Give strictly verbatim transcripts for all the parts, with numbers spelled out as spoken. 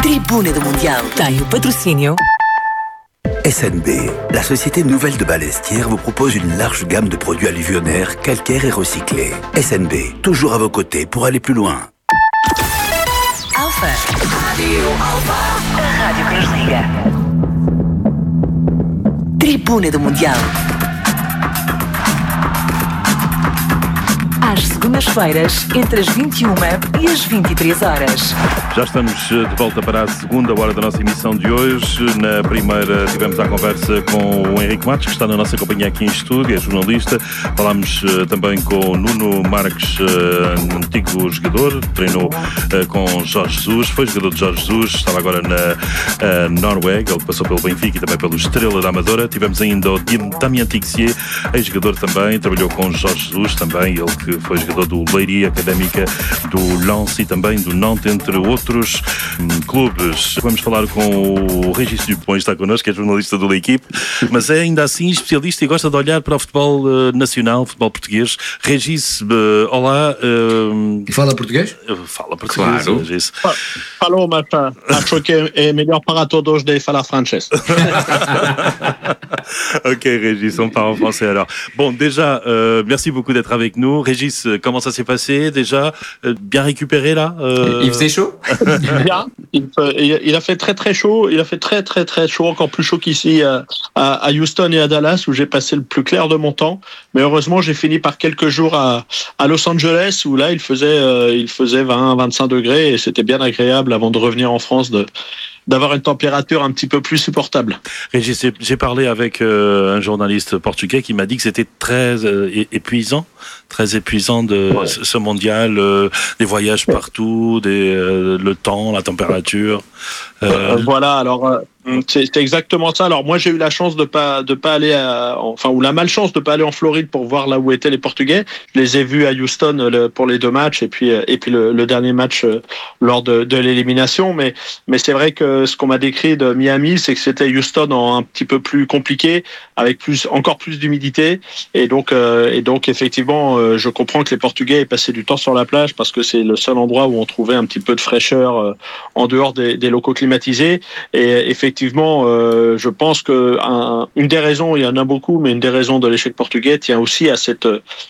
Tribuna do Mundial tem o patrocínio S N B, la société nouvelle de Balestière, vous propose une large gamme de produits alluvionnaires, calcaires et recyclés. S N B, toujours à vos côtés pour aller plus loin. Alfa. Rádio Alfa. A rádio que nos liga. Tribuna do Mundial. Às segundas-feiras, entre as vinte e uma e as vinte e três horas. Já estamos de volta para a segunda hora da nossa emissão de hoje. Na primeira tivemos a conversa com o Henrique Matos, que está na nossa companhia aqui em estúdio, é jornalista. Falámos uh, também com o Nuno Marques, uh, antigo jogador, treinou uh, com Jorge Jesus, foi jogador de Jorge Jesus, estava agora na uh, Noruega, ele passou pelo Benfica e também pelo Estrela da Amadora. Tivemos ainda o Damien Tixier, ex-jogador também, trabalhou com Jorge Jesus também, ele que foi jogador do Leiria, Académica do Lens e também do Nantes, entre outros hum, clubes. Vamos falar com o Régis Dupont, está connosco, que é jornalista do L'Équipe, mas é ainda assim especialista e gosta de olhar para o futebol uh, nacional, futebol português. Régis, uh, olá. Uh, e fala português? Uh, fala português, claro. Régis. Falou, mas acho que é melhor para todos de falar francês. Ok, Régis, on parle en français alors. Bon, déjà, euh, merci beaucoup d'être avec nous. Régis, comment ça s'est passé déjà? euh, Bien récupéré là euh... Il faisait chaud? Bien. Il, il a fait très très chaud. Il a fait très très très chaud, encore plus chaud qu'ici à, à Houston et à Dallas, où j'ai passé le plus clair de mon temps. Mais heureusement, j'ai fini par quelques jours à, à Los Angeles, où là, il faisait, euh, il faisait vingt à vingt-cinq degrés et c'était bien agréable avant de revenir en France de d'avoir une température un petit peu plus supportable. Régis, j'ai parlé avec euh, un journaliste portugais qui m'a dit que c'était très euh, épuisant, très épuisant de ouais. ce mondial, euh, des voyages partout, des, euh, le temps, la température. Euh... Euh, voilà, alors euh, c'est, c'est exactement ça. Alors moi j'ai eu la chance de pas de pas aller à, enfin ou la malchance de pas aller en Floride pour voir là où étaient les Portugais. Je les ai vus à Houston le, pour les deux matchs et puis et puis le, le dernier match euh, lors de, de l'élimination. Mais mais c'est vrai que ce qu'on m'a décrit de Miami, c'est que c'était Houston en un petit peu plus compliqué, avec plus encore plus d'humidité et donc euh, et donc effectivement euh, je comprends que les Portugais aient passé du temps sur la plage parce que c'est le seul endroit où on trouvait un petit peu de fraîcheur euh, en dehors des, des locaux climatisés. Et effectivement, euh, je pense que un, une des raisons, il y en a beaucoup, mais une des raisons de l'échec portugais tient aussi à cette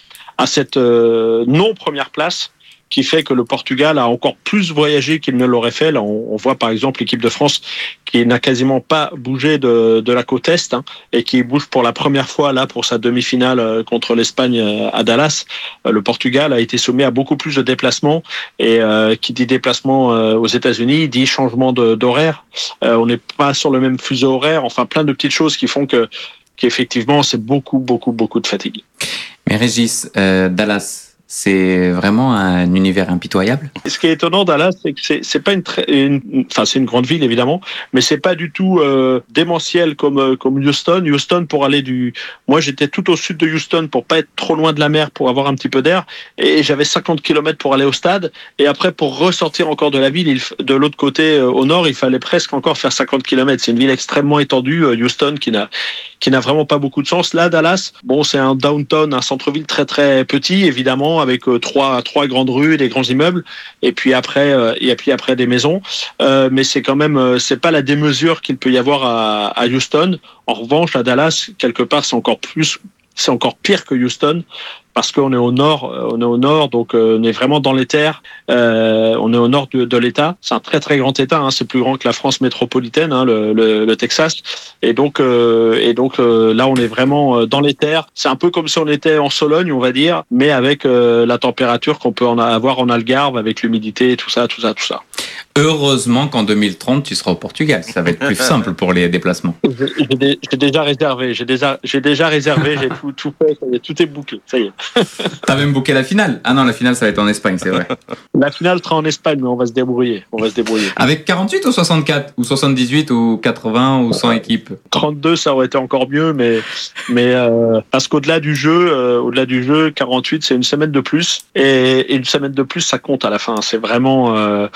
à cette euh, non première place, qui fait que le Portugal a encore plus voyagé qu'il ne l'aurait fait. Là, on, on voit par exemple l'équipe de France qui n'a quasiment pas bougé de, de la côte Est hein, et qui bouge pour la première fois là pour sa demi-finale contre l'Espagne à Dallas. Le Portugal a été soumis à beaucoup plus de déplacements et euh, qui dit déplacement euh, aux États-Unis dit changement de, d'horaire. Euh, on n'est pas sur le même fuseau horaire. Enfin, plein de petites choses qui font que qu'effectivement c'est beaucoup, beaucoup, beaucoup de fatigue. Mais Régis, euh, Dallas. C'est vraiment un univers impitoyable. Ce qui est étonnant, Dallas, c'est que c'est, c'est pas une, très, une, enfin c'est une grande ville évidemment, mais c'est pas du tout euh, démentiel comme comme Houston. Houston pour aller du, moi j'étais tout au sud de Houston pour pas être trop loin de la mer, pour avoir un petit peu d'air, et j'avais cinquante kilomètres pour aller au stade, et après pour ressortir encore de la ville, il, de l'autre côté euh, au nord, il fallait presque encore faire cinquante kilomètres. C'est une ville extrêmement étendue, euh, Houston, qui n'a qui n'a vraiment pas beaucoup de sens. Là, Dallas, bon, c'est un downtown, un centre-ville très très petit, évidemment, avec euh, trois trois grandes rues, des grands immeubles, et puis après euh, et puis après des maisons. Euh, mais c'est quand même, euh, c'est pas la démesure qu'il peut y avoir à, à Houston. En revanche, à Dallas, quelque part, c'est encore plus, c'est encore pire que Houston. Parce qu'on est au nord, on est au nord, donc on est vraiment dans les terres. Euh, on est au nord de, de l'État. C'est un très très grand État. Hein, c'est plus grand que la France métropolitaine, hein, le, le, le Texas. Et donc, euh, et donc euh, là, on est vraiment dans les terres. C'est un peu comme si on était en Sologne, on va dire, mais avec euh, la température qu'on peut en avoir en Algarve, avec l'humidité, tout ça, tout ça, tout ça. Heureusement qu'en deux mille trente, tu seras au Portugal. Ça va être plus simple pour les déplacements. J'ai, j'ai, j'ai déjà réservé. J'ai déjà, j'ai déjà réservé. J'ai tout, tout fait. Ça y est, tout est bouclé. Ça y est. T'as même booké la finale? Ah non, la finale, ça va être en Espagne, c'est vrai. La finale sera en Espagne, mais on va se débrouiller. On va se débrouiller. Avec quarante-huit ou soixante-quatre? Ou soixante-dix-huit ou quatre-vingts ou cent équipes? trente-deux, ça aurait été encore mieux, mais, mais euh, parce qu'au-delà du jeu, euh, au-delà du jeu, quarante-huit, c'est une semaine de plus. Et, et une semaine de plus, ça compte à la fin. C'est vraiment, euh, en tout cas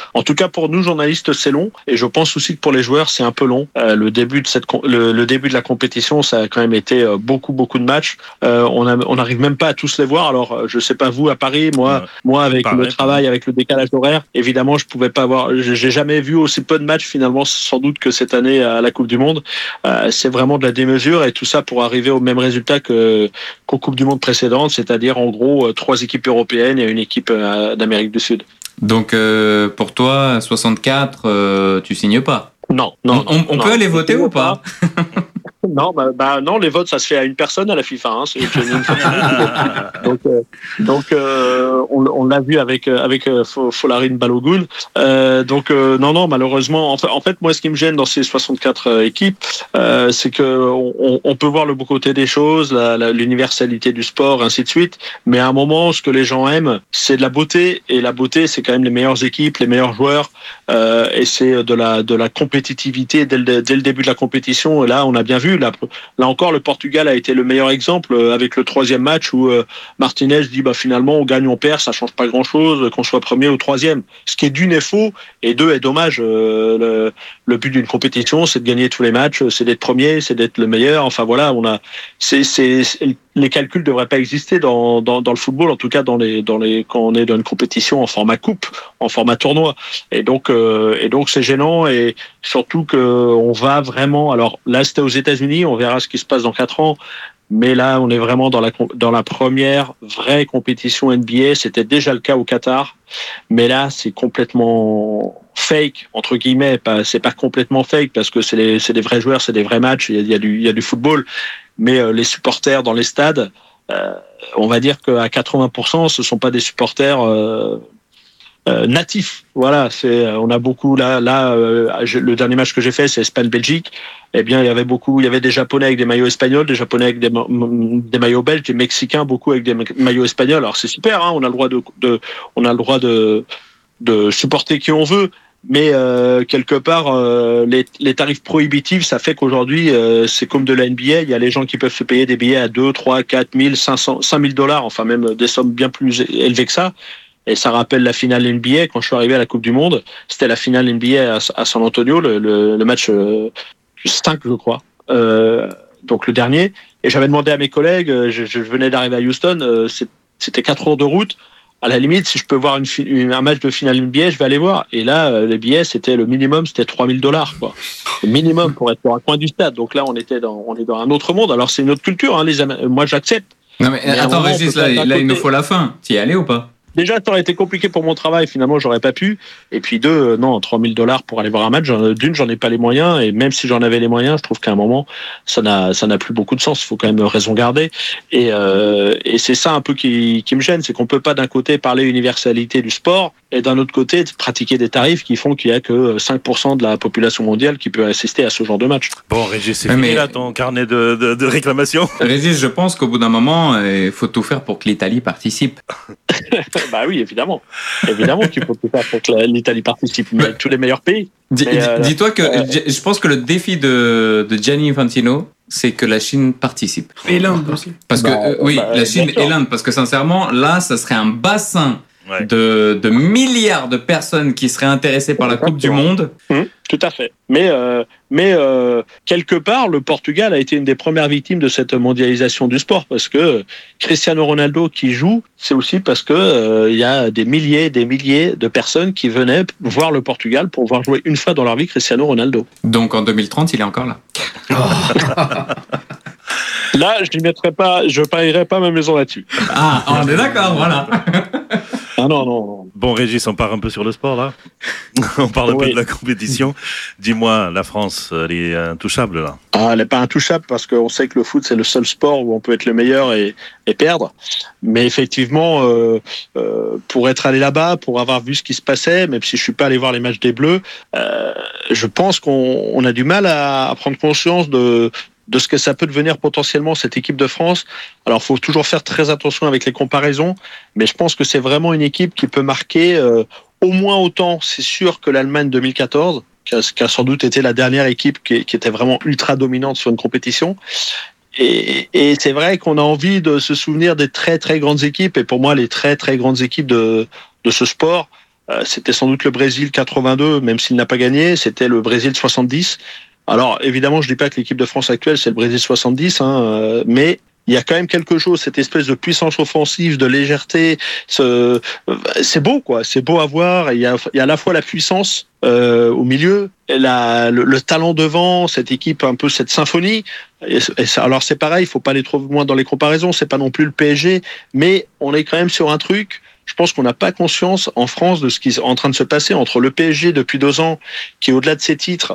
pour nous journalistes c'est long, et je pense aussi que pour les joueurs c'est un peu long. Euh, le début de cette le, le début de la compétition, ça a quand même été beaucoup beaucoup de matchs. Euh, on a, on n'arrive même pas à tous les voir. Alors je sais pas vous à Paris, moi ouais. moi avec pareil, le travail, avec le décalage horaire, évidemment je pouvais pas voir. J'ai jamais vu aussi peu de matchs finalement, sans doute que cette année à la Coupe du Monde. Euh, c'est vraiment de la démesure, et tout ça pour arriver au même résultat que qu'aux Coupes du Monde précédentes, c'est-à-dire en gros trois équipes européennes et une équipe euh, d'Amérique du Sud. Donc euh, pour toi, soixante-quatre, euh, tu signes pas? Non, non. On, on non, peut non, aller voter ou pas? Non, bah, bah non, les votes ça se fait à une personne à la FIFA. Hein, c'est une donc euh, donc euh, on, on l'a vu avec avec euh, Folarin Balogun. Euh, donc euh, non non malheureusement en fait, en fait moi ce qui me gêne dans ces soixante-quatre euh, équipes, euh, c'est que on, on peut voir le beau côté des choses, la, la, l'universalité du sport, ainsi de suite. Mais à un moment, ce que les gens aiment, c'est de la beauté, et la beauté c'est quand même les meilleures équipes, les meilleurs joueurs, euh, et c'est de la de la compétitivité dès le, dès le début de la compétition. Et là on a bien vu. Là, là encore, le Portugal a été le meilleur exemple avec le troisième match où euh, Martinez dit bah finalement on gagne, on perd, ça change pas grand chose qu'on soit premier ou troisième. Ce qui est d'une est faux, et deux est dommage. Euh, le, le but d'une compétition, c'est de gagner tous les matchs, c'est d'être premier, c'est d'être le meilleur. Enfin voilà, on a, c'est, c'est, c'est les calculs devraient pas exister dans, dans dans le football, en tout cas dans les dans les quand on est dans une compétition en format coupe, en format tournoi. Et donc euh, et donc c'est gênant, et surtout que on va vraiment. Alors là, c'était aux États-Unis. On verra ce qui se passe dans quatre ans. Mais là, on est vraiment dans la dans la première vraie compétition N B A. C'était déjà le cas au Qatar, mais là, c'est complètement fake entre guillemets. Pas, c'est pas complètement fake parce que c'est les, c'est des vrais joueurs, c'est des vrais matchs. Il y a, il y a du il y a du football, mais euh, les supporters dans les stades, euh, on va dire qu'à quatre-vingts pour cent, ce sont pas des supporters euh, Euh, natif, voilà. C'est, on a beaucoup là. Là, euh, je, le dernier match que j'ai fait, c'est Espagne-Belgique. Eh bien, il y avait beaucoup. Il y avait des Japonais avec des maillots espagnols, des Japonais avec des, des maillots belges, des Mexicains beaucoup avec des maillots espagnols. Alors c'est super, hein, on a le droit de, de, on a le droit de, de supporter qui on veut. Mais euh, quelque part, euh, les, les tarifs prohibitifs, ça fait qu'aujourd'hui, euh, c'est comme de la N B A. Il y a les gens qui peuvent se payer des billets à deux, trois, quatre mille, cinq cents, cinq mille dollars, enfin même des sommes bien plus élevées que ça. Et ça rappelle la finale N B A quand je suis arrivé à la Coupe du Monde. C'était la finale N B A à San Antonio, le, le, le match euh, cinq, je crois. Euh, donc le dernier. Et j'avais demandé à mes collègues, je, je venais d'arriver à Houston, euh, c'était quatre heures de route. À la limite, si je peux voir une, une, un match de finale N B A, je vais aller voir. Et là, les billets, c'était le minimum, c'était trois mille dollars, quoi. Le minimum pour être dans un coin du stade. Donc là, on était dans, on est dans un autre monde. Alors c'est une autre culture, hein, les Am- moi j'accepte. Non mais, mais attends, Régis, là, là il nous faut la fin. T'y es allé ou pas? Déjà, ça aurait été compliqué pour mon travail. Finalement, j'aurais pas pu. Et puis deux, euh, non, trois mille dollars pour aller voir un match. D'une, j'en ai pas les moyens. Et même si j'en avais les moyens, je trouve qu'à un moment, ça n'a, ça n'a plus beaucoup de sens. Il faut quand même raison garder. Et, euh, et c'est ça un peu qui, qui me gêne, c'est qu'on peut pas d'un côté parler universalité du sport et d'un autre côté pratiquer des tarifs qui font qu'il y a que cinq pour cent de la population mondiale qui peut assister à ce genre de match. Bon, Régis, c'est mais fini là ton carnet de, de, de réclamations. Régis, je pense qu'au bout d'un moment, il faut tout faire pour que l'Italie participe. Bah oui, évidemment. Évidemment qu'il faut tout faire pour que l'Italie participe, mais tous les meilleurs pays. Dis, mais, euh, dis-toi que euh, je pense que le défi de, de Gianni Infantino, c'est que la Chine participe. Et l'Inde aussi. Parce que, bah, euh, oui, bah, la Chine bien sûr. et l'Inde, parce que sincèrement, là, ça serait un bassin Ouais. de, de milliards de personnes qui seraient intéressées par la Coupe du Monde. Mmh, tout à fait. Mais, euh, mais euh, quelque part, le Portugal a été une des premières victimes de cette mondialisation du sport, parce que Cristiano Ronaldo qui joue, c'est aussi parce que euh, il y a des milliers et des milliers de personnes qui venaient voir le Portugal pour voir jouer une fois dans leur vie Cristiano Ronaldo. Donc en deux mille trente, il est encore là. Là, je n'y mettrai pas, je parierai pas ma maison là-dessus. Ah, on est d'accord, voilà. Ah non, non, non. Bon, Régis, on part un peu sur le sport là. On parle un Oui. peu de la compétition. Dis-moi, la France, elle est intouchable là. Ah, elle n'est pas intouchable parce qu'on sait que le foot, c'est le seul sport où on peut être le meilleur et, et perdre. Mais effectivement, euh, euh, pour être allé là-bas, pour avoir vu ce qui se passait, même si je suis pas allé voir les matchs des Bleus, euh, je pense qu'on on a du mal à, à prendre conscience de de ce que ça peut devenir potentiellement cette équipe de France. Alors, il faut toujours faire très attention avec les comparaisons, mais je pense que c'est vraiment une équipe qui peut marquer euh, au moins autant, c'est sûr, que l'Allemagne deux mille quatorze, qui a, qui a sans doute été la dernière équipe qui, qui était vraiment ultra dominante sur une compétition. Et, et c'est vrai qu'on a envie de se souvenir des très très grandes équipes, et pour moi, les très très grandes équipes de, de ce sport, Euh, c'était sans doute le Brésil quatre-vingt-deux, même s'il n'a pas gagné. C'était le Brésil soixante-dix. Alors, évidemment, je dis pas que l'équipe de France actuelle, c'est le Brésil soixante-dix, hein, euh, mais il y a quand même quelque chose, cette espèce de puissance offensive, de légèreté. Ce, c'est beau, quoi. C'est beau à voir. Il y a, il y a à la fois la puissance euh, au milieu, la, le, le talent devant, cette équipe, un peu cette symphonie. Et, et ça, alors, c'est pareil, il faut pas aller trop loin dans les comparaisons. C'est pas non plus le P S G, mais on est quand même sur un truc. Je pense qu'on n'a pas conscience en France de ce qui est en train de se passer entre le P S G depuis deux ans, qui au-delà de ses titres,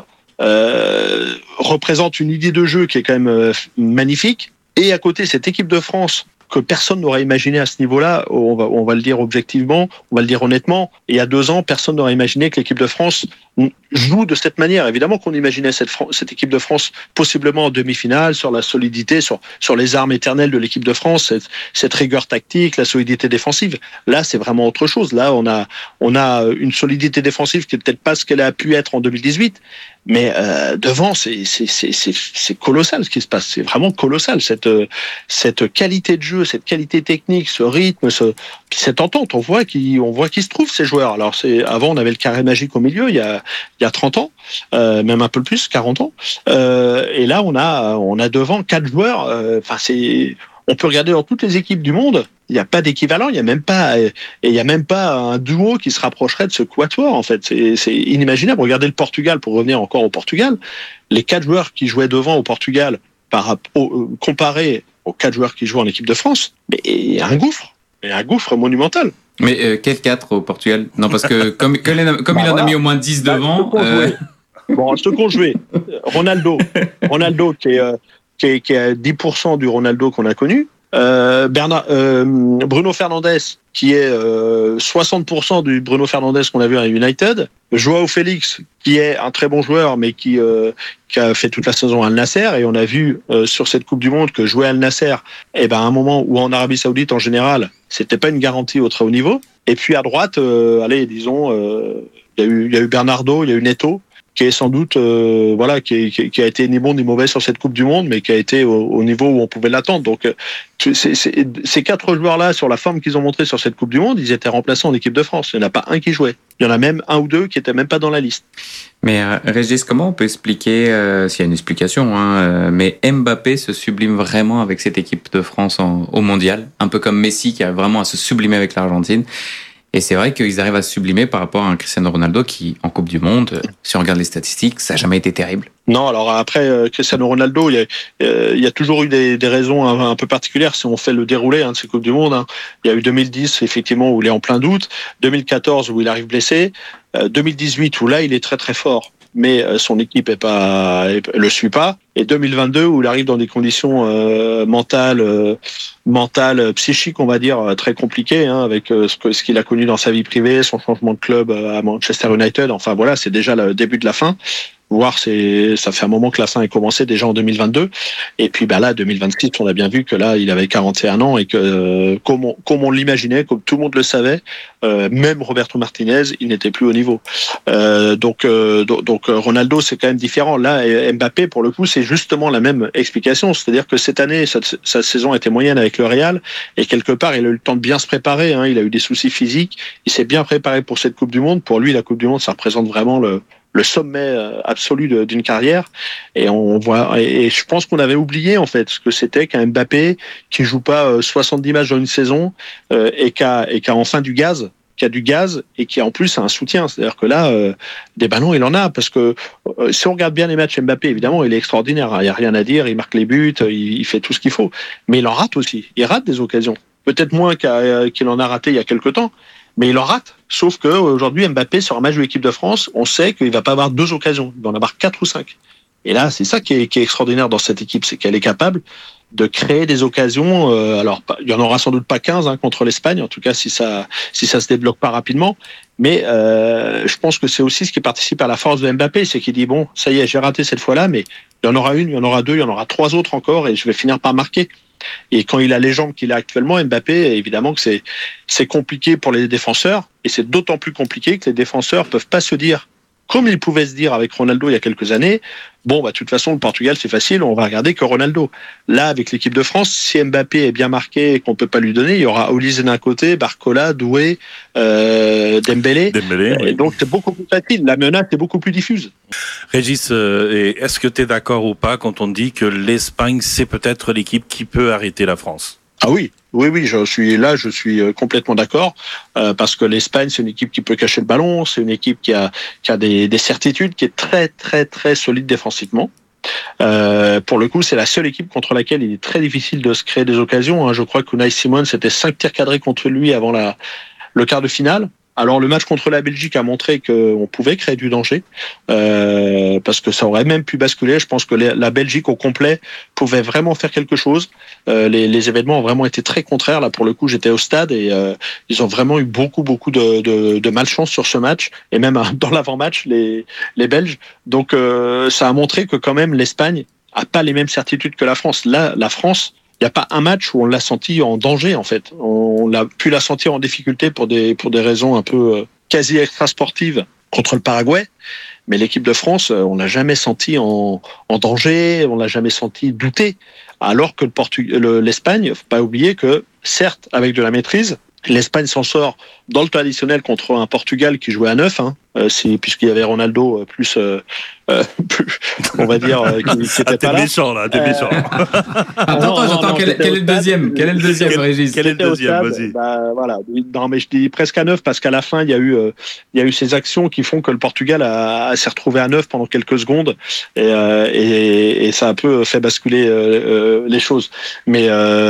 euh, représente une idée de jeu qui est quand même euh, magnifique. Et à côté, cette équipe de France que personne n'aurait imaginé à ce niveau-là, on va, on va le dire objectivement, on va le dire honnêtement, et il y a deux ans, personne n'aurait imaginé que l'équipe de France joue de cette manière. Évidemment qu'on imaginait cette, cette équipe de France possiblement en demi-finale, sur la solidité, sur, sur les armes éternelles de l'équipe de France, cette, cette rigueur tactique, la solidité défensive. Là, c'est vraiment autre chose. Là, on a, on a une solidité défensive qui n'est peut-être pas ce qu'elle a pu être en deux mille dix-huit, mais euh, devant, c'est, c'est, c'est, c'est, c'est colossal ce qui se passe. C'est vraiment colossal, cette, cette qualité de jeu, cette qualité technique, ce rythme, ce, cette entente. On voit qui, on voit qui se trouvent ces joueurs. Alors, c'est, avant, on avait le carré magique au milieu, il y a, il y a trente ans, euh, même un peu plus, quarante ans. Euh, et là, on a, on a devant quatre joueurs. Enfin, euh, c'est, on peut regarder dans toutes les équipes du monde. Il n'y a pas d'équivalent. Il n'y a même pas, et il n'y a même pas un duo qui se rapprocherait de ce quatuor. En fait, c'est, c'est inimaginable. Regardez le Portugal, pour revenir encore au Portugal. Les quatre joueurs qui jouaient devant au Portugal, par au, comparé aux quatre joueurs qui jouent en équipe de France, mais il y a un gouffre, il y a un gouffre monumental. Mais euh, quel quatre au Portugal? Non, parce que comme, que les, comme bah il en voilà. a mis au moins dix bah, devant. Euh... Bon, ceux qu'on joué. Ronaldo, Ronaldo qui est, euh, qui est, qui est à dix pour cent du Ronaldo qu'on a connu. Euh, Bernard, euh, Bruno Fernandes, qui est euh, soixante pour cent du Bruno Fernandes qu'on a vu à United. Joao Félix, qui est un très bon joueur, mais qui, euh, qui a fait toute la saison à Al Nasser. Et on a vu euh, sur cette Coupe du Monde que jouer à Al Nasser, eh ben, à un moment où en Arabie Saoudite en général, c'était pas une garantie au très haut niveau. Et puis à droite, euh, allez, disons, euh, il y a eu, il y a eu Bernardo, il y a eu Neto, qui est sans doute, euh, voilà, qui, qui, qui a été ni bon ni mauvais sur cette Coupe du Monde, mais qui a été au, au niveau où on pouvait l'attendre. Donc, c'est, c'est, ces quatre joueurs-là, sur la forme qu'ils ont montrée sur cette Coupe du Monde, ils étaient remplaçants en équipe de France. Il n'y en a pas un qui jouait. Il y en a même un ou deux qui étaient même pas dans la liste. Mais euh, Régis, comment on peut expliquer, euh, s'il y a une explication, hein, euh, mais Mbappé se sublime vraiment avec cette équipe de France en, au Mondial, un peu comme Messi qui a vraiment à se sublimer avec l'Argentine. Et c'est vrai qu'ils arrivent à se sublimer par rapport à un Cristiano Ronaldo qui, en Coupe du Monde, si on regarde les statistiques, ça n'a jamais été terrible. Non, alors après, euh, Cristiano Ronaldo, il y a, euh, il y a toujours eu des, des raisons un, un peu particulières si on fait le déroulé hein, de ces Coupes du Monde. Hein. Il y a eu deux mille dix, effectivement, où il est en plein doute. deux mille quatorze, où il arrive blessé. Euh, deux mille dix-huit, où là, il est très très fort. Mais son équipe est pas, est, le suit pas. Et deux mille vingt-deux, où il arrive dans des conditions euh, mentales, euh, mentales, psychiques, on va dire, très compliquées, hein, avec euh, ce, que, ce qu'il a connu dans sa vie privée, son changement de club à Manchester United. Enfin voilà, c'est déjà le début de la fin. Voire c'est, ça fait un moment que la fin est commencée déjà en deux mille vingt-deux. Et puis bah là, deux mille vingt-six, on a bien vu que là, il avait quarante et un ans et que euh, comme, on, comme on l'imaginait, comme tout le monde le savait, euh, même Roberto Martinez, il n'était plus au niveau. Euh, donc, euh, donc, donc Ronaldo, c'est quand même différent. Là, Mbappé, pour le coup, c'est justement la même explication. C'est-à-dire que cette année, sa, sa saison était moyenne avec le Real et quelque part, il a eu le temps de bien se préparer. Hein, il a eu des soucis physiques. Il s'est bien préparé pour cette Coupe du Monde. Pour lui, la Coupe du Monde, ça représente vraiment le le sommet absolu d'une carrière. Et on voit, et je pense qu'on avait oublié, en fait, ce que c'était qu'un Mbappé qui joue pas soixante-dix matchs dans une saison, euh, et qui a, et qui a enfin du gaz, qui a du gaz et qui en plus a un soutien. C'est-à-dire que là, euh, des ballons, il en a, parce que euh, si on regarde bien les matchs Mbappé, évidemment, il est extraordinaire. Il n'y a rien à dire. Il marque les buts, il, il fait tout ce qu'il faut. Mais il en rate aussi. Il rate des occasions. Peut-être moins qu'à, qu'il en a raté il y a quelque temps. Mais il en rate. Sauf que aujourd'hui, Mbappé, sur un match de l'équipe de France, on sait qu'il va pas avoir deux occasions. Il va en avoir quatre ou cinq. Et là, c'est ça qui est, qui est extraordinaire dans cette équipe, c'est qu'elle est capable de créer des occasions. Euh, alors, il y en aura sans doute pas quinze hein, contre l'Espagne, en tout cas si ça si ça se débloque pas rapidement. Mais euh, je pense que c'est aussi ce qui participe à la force de Mbappé, c'est qu'il dit bon, ça y est, j'ai raté cette fois-là, mais il y en aura une, il y en aura deux, il y en aura trois autres encore, et je vais finir par marquer. Et quand il a les jambes qu'il a actuellement, Mbappé, évidemment que c'est c'est compliqué pour les défenseurs, et c'est d'autant plus compliqué que les défenseurs peuvent pas se dire comme ils pouvaient se dire avec Ronaldo il y a quelques années, bon, bah, de toute façon, le Portugal, c'est facile, on va regarder que Ronaldo. Là, avec l'équipe de France, si Mbappé est bien marqué et qu'on peut pas lui donner, il y aura Olise d'un côté, Barcola, Doué, euh, Dembélé. Dembélé oui. Donc, c'est beaucoup plus facile. La menace est beaucoup plus diffuse. Régis, euh, est-ce que tu es d'accord ou pas quand on dit que l'Espagne, c'est peut-être l'équipe qui peut arrêter la France ? Ah oui, oui, oui, je suis là, je suis complètement d'accord, euh, parce que l'Espagne, c'est une équipe qui peut cacher le ballon, c'est une équipe qui a, qui a des, des certitudes, qui est très, très, très solide défensivement. Euh, pour le coup, c'est la seule équipe contre laquelle il est très difficile de se créer des occasions. Hein. Je crois qu'Unai Simon, c'était cinq tirs cadrés contre lui avant la, le quart de finale. Alors le match contre la Belgique a montré qu'on pouvait créer du danger, euh, parce que ça aurait même pu basculer. Je pense que la Belgique au complet pouvait vraiment faire quelque chose. Euh, les, les événements ont vraiment été très contraires. Là pour le coup, j'étais au stade et euh, ils ont vraiment eu beaucoup beaucoup de, de, de malchance sur ce match et même dans l'avant-match les, les Belges. Donc euh, ça a montré que quand même l'Espagne a pas les mêmes certitudes que la France. Là, la France. Il n'y a pas un match où on l'a senti en danger, en fait. On l'a pu la sentir en difficulté pour des, pour des raisons un peu quasi extrasportives contre le Paraguay. Mais l'équipe de France, on l'a jamais senti en, en danger, on l'a jamais senti douter. Alors que le Portu- le, l'Espagne, faut pas oublier que, certes, avec de la maîtrise, l'Espagne s'en sort dans le temps additionnel contre un Portugal qui jouait à neuf, hein, euh, c'est, puisqu'il y avait Ronaldo euh, plus, euh, euh, plus, on va dire, euh, qui, qui était ah, t'es pas là. méchant là, t'es euh, méchant. Attends, non, non, j'entends. non, Quel, quel est le deuxième Quel est le deuxième, Quel- Régis quel est le J'étais au deuxième, stade, vas-y. bah, voilà. Non, mais je dis presque à neuf parce qu'à la fin, il y a eu, euh, il y a eu ces actions qui font que le Portugal a, a s'est retrouvé à neuf pendant quelques secondes et, euh, et, et ça a un peu fait basculer euh, euh, les choses. Mais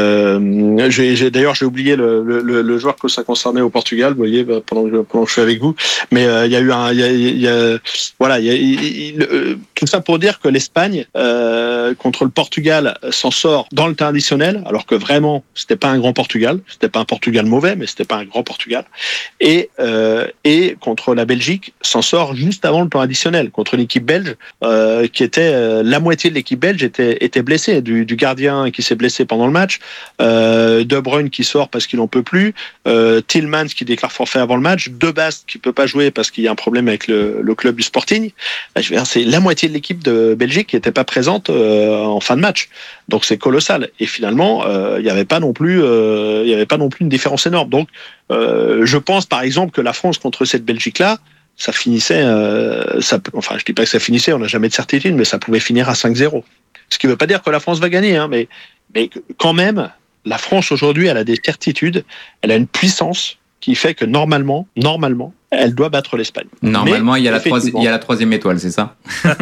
euh, j'ai, j'ai d'ailleurs j'ai oublié le, le, le joueur que ça concernait au Portugal, vous voyez, pendant que, pendant que je suis avec vous. Mais euh, il y a eu un, il y a, il y a voilà, il y a, il, il, euh, tout ça pour dire que l'Espagne euh, contre le Portugal s'en sort dans le temps additionnel, alors que vraiment c'était pas un grand Portugal, c'était pas un Portugal mauvais, mais c'était pas un grand Portugal. Et euh, et contre la Belgique s'en sort juste avant le temps additionnel contre l'équipe belge, euh, qui était euh, la moitié de l'équipe belge était était blessée, du, du gardien qui s'est blessé pendant le match, euh, De Bruyne qui sort parce qu'il en peut plus, euh, Tielemans qui déclare forfait avant le match, De Bast qui peut pas jouer parce qu'il y a un problème avec le, le club du Sporting. Là, je veux dire, c'est la moitié de l'équipe de Belgique qui était pas présente euh, en fin de match. Donc c'est colossal. Et finalement, il euh, y avait pas non plus, il euh, y avait pas non plus une différence énorme. Donc euh, je pense par exemple que la France contre cette Belgique-là, ça finissait, euh, ça, enfin je dis pas que ça finissait, on n'a jamais de certitude, mais ça pouvait finir à cinq zéro. Ce qui veut pas dire que la France va gagner, hein, mais mais quand même, la France aujourd'hui, elle a des certitudes, elle a une puissance qui fait que normalement, normalement, elle doit battre l'Espagne. Normalement, Mais, il y a la troisième, il y a la troisième étoile, c'est ça?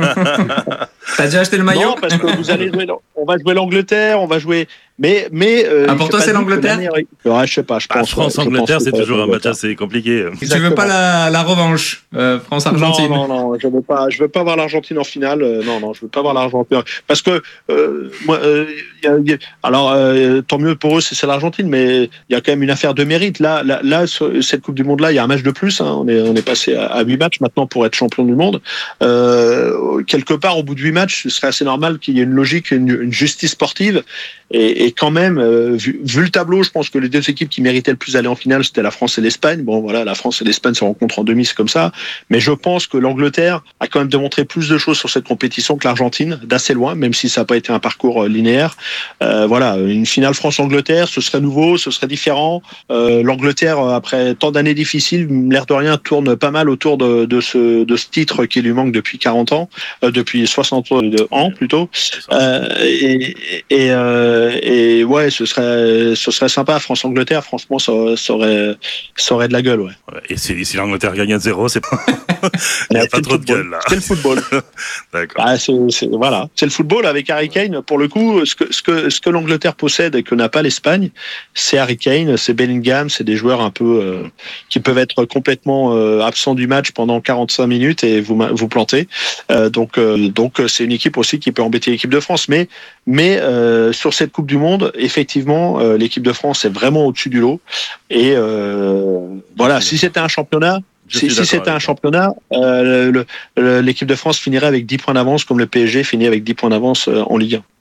T'as déjà acheté le maillot? Non, parce que vous allez jouer, on va jouer l'Angleterre, on va jouer, mais mais. Euh, ah, pour toi, c'est l'Angleterre? Ouais, je sais pas, je pense. Ah, France-Angleterre, c'est toujours un match assez compliqué. Tu veux pas la, la revanche, euh, France-Argentine? Non, non, non, je veux pas, je veux pas voir l'Argentine en finale. Euh, non, non, je veux pas voir l'Argentine parce que euh, moi, euh, y a, y a, alors euh, tant mieux pour eux, c'est, c'est l'Argentine, mais il y a quand même une affaire de mérite. Là, là, là, sur cette Coupe du Monde là, il y a un match de plus. Hein, on est, on est passé à huit matchs maintenant pour être champion du monde. Euh, quelque part, au bout de huit matchs, ce serait assez normal qu'il y ait une logique, une, une justice sportive. Et, et quand même, euh, vu, vu le tableau, je pense que les deux équipes qui méritaient le plus d'aller en finale, c'était la France et l'Espagne. Bon, voilà, la France et l'Espagne se rencontrent en demi, c'est comme ça. Mais je pense que l'Angleterre a quand même démontré plus de choses sur cette compétition que l'Argentine, d'assez loin, même si ça n'a pas été un parcours linéaire. Euh, voilà, une finale France-Angleterre, ce serait nouveau, ce serait différent. Euh, L'Angleterre, après tant d'années difficiles, l'air de rien, tourne pas mal autour de, de, ce, de ce titre qui lui manque depuis quarante ans, euh, depuis soixante ans plutôt. Euh, et, et, euh, et ouais, ce serait, ce serait sympa. France-Angleterre, franchement, ça, ça, aurait, ça aurait de la gueule, ouais. Et si, si l'Angleterre gagne à zéro, c'est pas, il n'y a pas trop de gueule, là. C'est le football. D'accord. Ah, c'est, c'est, voilà. C'est le football avec Harry Kane. Pour le coup, ce que, ce que, ce que l'Angleterre possède et que n'a pas l'Espagne, c'est Harry Kane, c'est Bellingham, c'est des joueurs un peu, euh, qui peuvent être complètement euh, absents du match pendant quarante-cinq minutes et vous, vous plantez. Euh, donc, euh, donc, c'est une équipe aussi qui peut embêter l'équipe de France. Mais, mais, euh, sur cette Coupe du Monde, effectivement, euh, l'équipe de France est vraiment au-dessus du lot. Et euh, voilà, si c'était un championnat, si, si c'était un championnat, euh, le, le, l'équipe de France finirait avec dix points d'avance, comme le P S G finit avec dix points d'avance euh, en Ligue un.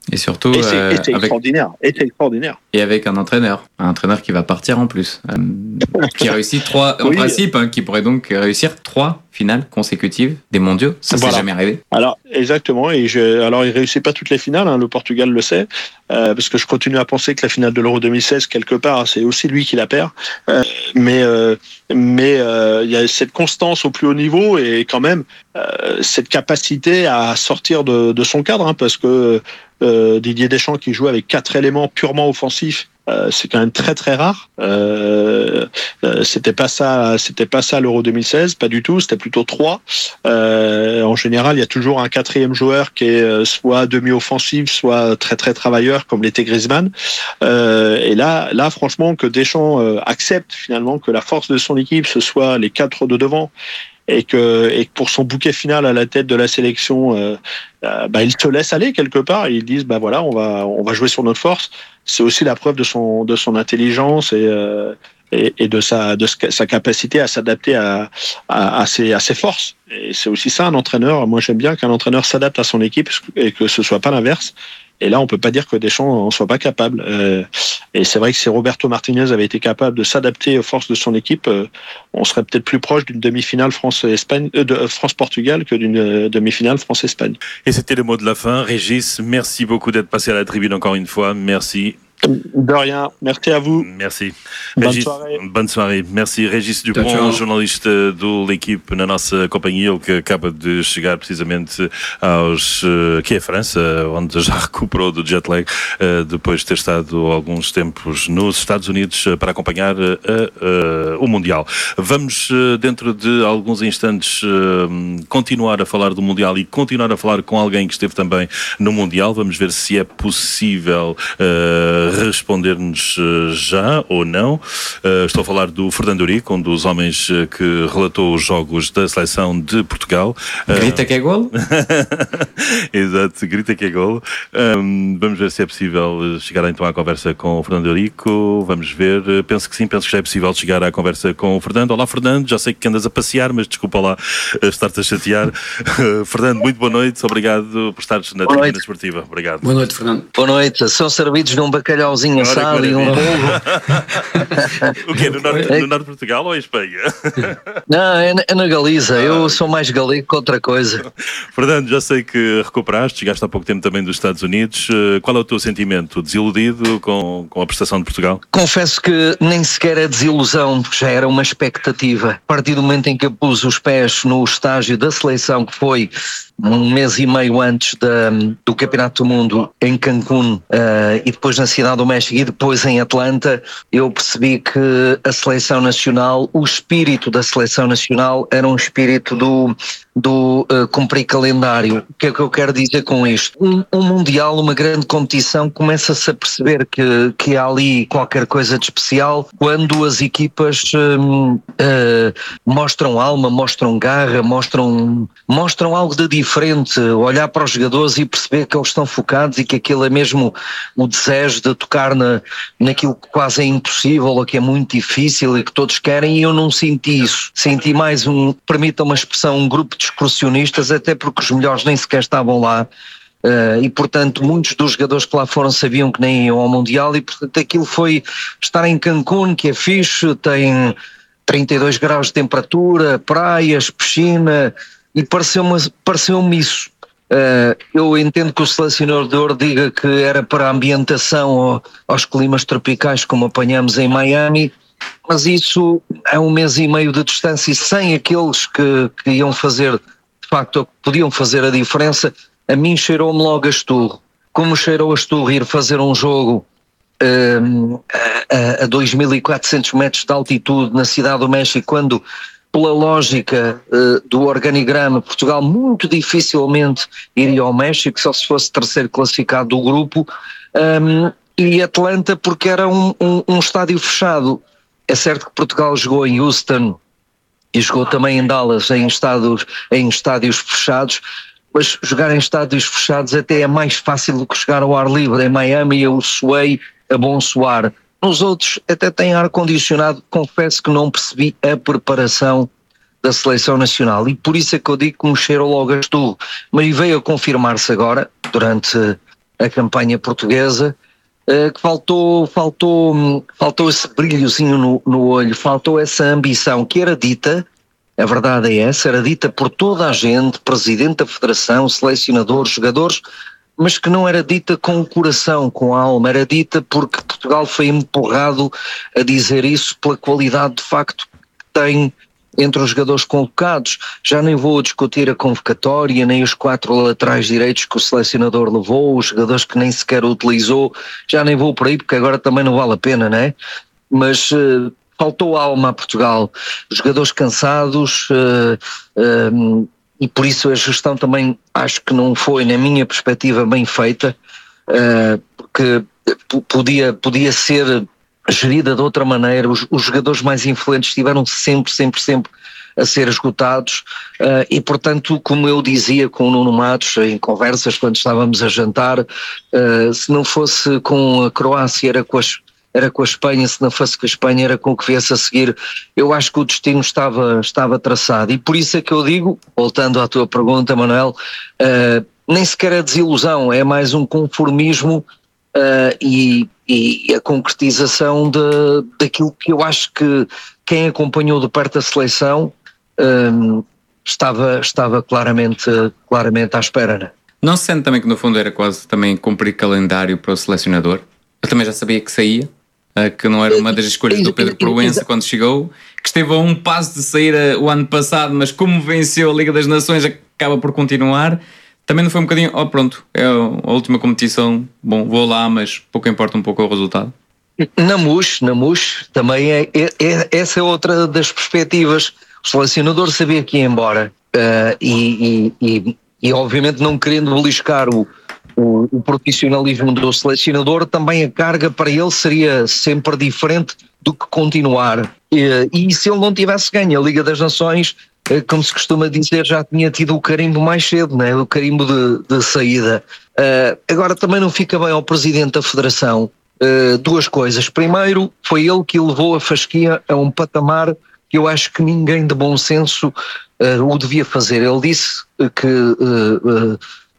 Et surtout, et c'est, euh, et c'est avec, extraordinaire. Et c'est extraordinaire. et avec un entraîneur, un entraîneur qui va partir en plus, euh, qui réussit trois, en Oui. principe, hein, qui pourrait donc réussir trois finales consécutives des mondiaux. Ça, Voilà. c'est jamais arrivé. Alors exactement, et je, alors il réussit pas toutes les finales, hein, le Portugal le sait, euh, parce que je continue à penser que la finale de l'Euro deux mille seize quelque part c'est aussi lui qui la perd, euh, mais euh, mais euh, il y a cette constance au plus haut niveau et quand même euh, cette capacité à sortir de, de son cadre, hein, parce que euh, Didier Deschamps qui joue avec quatre éléments purement offensifs. Euh, c'est quand même très très rare. Euh, euh, c'était pas ça, c'était pas ça l'Euro deux mille seize, pas du tout. C'était plutôt trois. Euh, en général, il y a toujours un quatrième joueur qui est euh, soit demi-offensif, soit très très travailleur, comme l'était Griezmann. Euh, et là, là, franchement, que Deschamps euh, accepte finalement que la force de son équipe ce soit les quatre de devant. Et que, et que pour son bouquet final à la tête de la sélection, euh, euh, bah, ils se laissent aller quelque part. Et ils disent, bah voilà, on va, on va jouer sur notre force. C'est aussi la preuve de son, de son intelligence et, euh, et, et de sa, de sa capacité à s'adapter à, à, à ses, à ses forces. Et c'est aussi ça un entraîneur. Moi, j'aime bien qu'un entraîneur s'adapte à son équipe et que ce soit pas l'inverse. Et là, on peut pas dire que Deschamps en soit pas capable. Euh, et c'est vrai que si Roberto Martinez avait été capable de s'adapter aux forces de son équipe, euh, on serait peut-être plus proche d'une demi-finale France-Espagne, euh, de France-Portugal que d'une euh, demi-finale France-Espagne. Et c'était le mot de la fin. Régis, merci beaucoup d'être passé à la tribune encore une fois. Merci. De rien. Merci à vous. Merci. Bonne Régis, soirée. Bonne soirée. Merci. Régis Dupont, Tchau, tchau. jornalista do L'Equipe na nossa companhia, ele que acaba de chegar precisamente aos, uh, que é a França, onde já recuperou do jet lag, uh, depois de ter estado alguns tempos nos Estados Unidos uh, para acompanhar uh, uh, o Mundial. Vamos, uh, dentro de alguns instantes, uh, continuar a falar do Mundial e continuar a falar com alguém que esteve também no Mundial. Vamos ver se é possível uh, responder-nos já ou não. Uh, estou a falar do Fernando Eurico, um dos homens que relatou os jogos da seleção de Portugal. Grita que é golo? Exato, grita que é golo. Um, vamos ver se é possível chegar então à conversa com o Fernando Eurico. Vamos ver, penso que sim, penso que já é possível chegar à conversa com o Fernando. Olá, Fernando, já sei que andas a passear, mas desculpa lá estar-te a chatear. Uh, Fernando, muito boa noite, obrigado por estares na tribuna esportiva. Obrigado. Boa noite, Fernando. Boa noite, são servidos num bacalhauzinho assado e um bolo. O quê? No norte, no norte de Portugal ou em Espanha? Não, é na, é na Galiza, eu sou mais galego que outra coisa. Fernando, já sei que recuperaste, chegaste há pouco tempo também dos Estados Unidos. Qual é o teu sentimento? Desiludido com, com a prestação de Portugal? Confesso que nem sequer é desilusão, porque já era uma expectativa. A partir do momento em que eu pus os pés no estágio da seleção, que foi um mês e meio antes da, do Campeonato do Mundo em Cancún, uh, e depois na Cidade do México e depois em Atlanta, eu percebi que a seleção nacional, o espírito da seleção nacional era um espírito do, do uh, cumprir calendário. O que é que eu quero dizer com isto? Um, um Mundial, uma grande competição, começa-se a perceber que, que há ali qualquer coisa de especial quando as equipas um, uh, mostram alma, mostram garra, mostram, mostram algo de diferente, olhar para os jogadores e perceber que eles estão focados e que aquilo é mesmo o desejo de tocar na, naquilo que quase é impossível ou que é muito difícil e que todos querem, e eu não senti isso. Senti mais um, permita uma expressão, um grupo de excursionistas, até porque os melhores nem sequer estavam lá. Uh, e portanto muitos dos jogadores que lá foram sabiam que nem iam ao Mundial, e portanto aquilo foi estar em Cancún, que é fixe, tem trinta e dois graus de temperatura, praias, piscina, e pareceu-me, pareceu-me isso. Uh, eu entendo que o selecionador diga que era para a ambientação ao, aos climas tropicais como apanhamos em Miami, mas isso é um mês e meio de distância, e sem aqueles que, que iam fazer, de facto, podiam fazer a diferença, a mim cheirou-me logo a esturro. Como cheirou a esturro ir fazer um jogo um, a, a dois mil e quatrocentos metros de altitude na Cidade do México, quando, pela lógica uh, do organigrama, Portugal muito dificilmente iria ao México, só se fosse terceiro classificado do grupo, um, e Atlanta porque era um, um, um estádio fechado. É certo que Portugal jogou em Houston e jogou também em Dallas em estádios, em estádios fechados, mas jogar em estádios fechados até é mais fácil do que jogar ao ar livre. Em Miami eu suei a bom suar. Nos outros até tem ar-condicionado. Confesso que não percebi a preparação da seleção nacional, e por isso é que eu digo que me cheirou logo a esturro. Mas veio a confirmar-se agora, durante a campanha portuguesa, uh, que faltou, faltou, faltou esse brilhozinho no, no olho, faltou essa ambição que era dita, a verdade é essa, era dita por toda a gente, presidente da federação, selecionadores, jogadores, mas que não era dita com o coração, com a alma, era dita porque Portugal foi empurrado a dizer isso pela qualidade de facto que tem entre os jogadores convocados. Já nem vou discutir a convocatória, nem os quatro laterais direitos que o selecionador levou, os jogadores que nem sequer utilizou, já nem vou por aí porque agora também não vale a pena, não é? Mas uh, faltou alma a Portugal, jogadores cansados, uh, uh, e por isso a gestão também acho que não foi, na minha perspectiva, bem feita, uh, porque podia, podia ser gerida de outra maneira. Os, os jogadores mais influentes estiveram sempre, sempre, sempre a ser esgotados, uh, e portanto, como eu dizia com o Nuno Matos em conversas quando estávamos a jantar, uh, se não fosse com a Croácia era com as era com a Espanha, se não fosse com a Espanha era com o que viesse a seguir. Eu acho que o destino estava, estava traçado, e por isso é que eu digo, voltando à tua pergunta, Manuel, uh, nem sequer é desilusão, é mais um conformismo uh, e, e a concretização de, daquilo que eu acho que quem acompanhou de perto a seleção um, estava, estava claramente, claramente à espera, né? Não se sente também que no fundo era quase também cumprir calendário para o selecionador? Eu também já sabia que saía, que não era uma das escolhas do Pedro Proença quando chegou, que esteve a um passo de sair o ano passado, mas como venceu a Liga das Nações acaba por continuar. Também não foi um bocadinho, oh pronto, é a última competição, bom, vou lá, mas pouco importa um pouco o resultado? Na M U S, na M U S também é, é, é, essa é outra das perspectivas. O selecionador sabia que ia embora, uh, e, e, e, e obviamente não querendo beliscar o O, o profissionalismo do selecionador, também a carga para ele seria sempre diferente do que continuar. E, e se ele não tivesse ganho a Liga das Nações, como se costuma dizer, já tinha tido o carimbo mais cedo, né? O carimbo de, de saída. Uh, agora também não fica bem ao presidente da federação uh, duas coisas. Primeiro, foi ele que levou a fasquia a um patamar que eu acho que ninguém de bom senso uh, o devia fazer. Ele disse que uh, uh,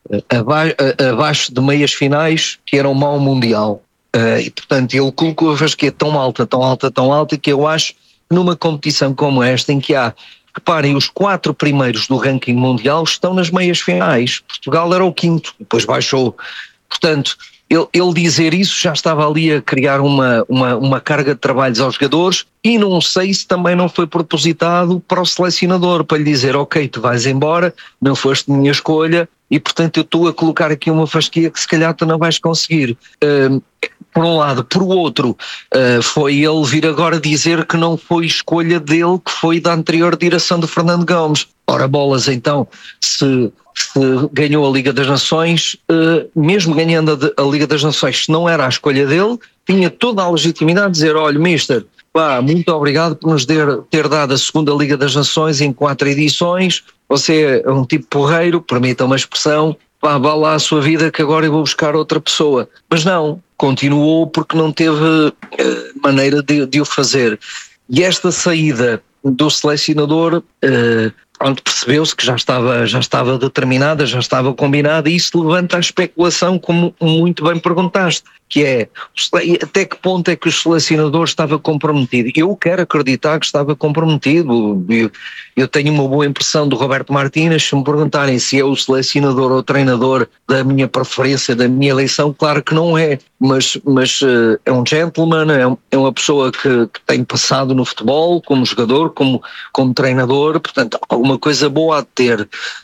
abaixo de meias finais que era um mau mundial, uh, e portanto ele colocou a fasquia tão alta, tão alta, tão alta, que eu acho que numa competição como esta, em que há, reparem, os quatro primeiros do ranking mundial estão nas meias finais, Portugal era o quinto, depois baixou, portanto ele, ele dizer isso já estava ali a criar uma, uma, uma carga de trabalhos aos jogadores, e não sei se também não foi propositado para o selecionador, para lhe dizer, ok, tu vais embora, não foste minha escolha, e portanto eu estou a colocar aqui uma fasquia que se calhar tu não vais conseguir. Uh, por um lado. Por outro, uh, foi ele vir agora dizer que não foi escolha dele, que foi da anterior direção do Fernando Gomes. Ora bolas, então, se, se ganhou a Liga das Nações, uh, mesmo ganhando a, a Liga das Nações, se não era a escolha dele, tinha toda a legitimidade de dizer, olha, mister, pá, muito obrigado por nos ter, ter dado a segunda Liga das Nações em quatro edições, você é um tipo porreiro, permita uma expressão, pá, vá lá a sua vida que agora eu vou buscar outra pessoa. Mas não, continuou porque não teve uh, maneira de, de o fazer. E esta saída do selecionador, uh, onde percebeu-se que já estava, já estava determinada, já estava combinada, e isso levanta a especulação, como muito bem perguntaste, que é, até que ponto é que o selecionador estava comprometido? Eu quero acreditar que estava comprometido. Eu, eu tenho uma boa impressão do Roberto Martínez. Se me perguntarem se é o selecionador ou o treinador da minha preferência, da minha eleição, claro que não é, mas, mas uh, é um gentleman, é, um, é uma pessoa que, que tem passado no futebol, como jogador, como, como treinador, portanto alguma coisa boa a ter.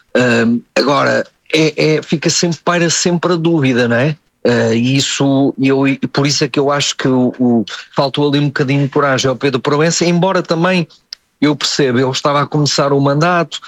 Uh, agora, é, é, fica sempre, paira sempre a dúvida, não é? Uh, e isso, eu, por isso é que eu acho que o, o, faltou ali um bocadinho de coragem ao Pedro Proença, embora também eu percebo, ele estava a começar o mandato,